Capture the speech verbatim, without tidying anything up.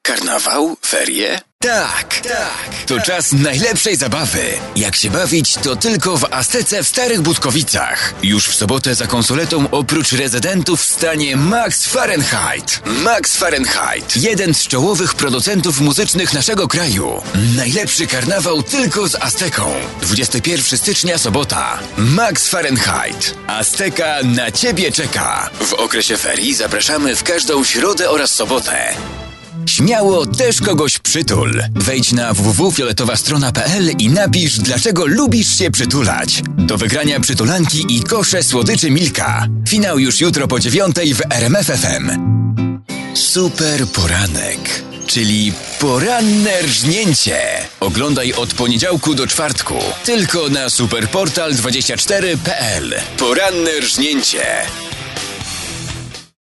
Karnawał? Ferie? Tak, tak. To czas najlepszej zabawy. Jak się bawić, to tylko w Aztece w Starych Budkowicach. Już w sobotę za konsoletą oprócz rezydentów stanie Max Fahrenheit. Max Fahrenheit. Jeden z czołowych producentów muzycznych naszego kraju. Najlepszy karnawał tylko z Azteką. dwudziestego pierwszego stycznia, sobota. Max Fahrenheit. Azteka na Ciebie czeka. W okresie ferii zapraszamy w każdą środę oraz sobotę. Śmiało też kogoś przytul. Wejdź na w w w kropka fioletowa strona kropka p l i napisz, dlaczego lubisz się przytulać. Do wygrania przytulanki i kosze słodyczy Milka. Finał już jutro po dziewiątej w R M F F M. Super poranek, czyli poranne rżnięcie. Oglądaj od poniedziałku do czwartku. Tylko na superportal dwadzieścia cztery kropka p l. Poranne rżnięcie.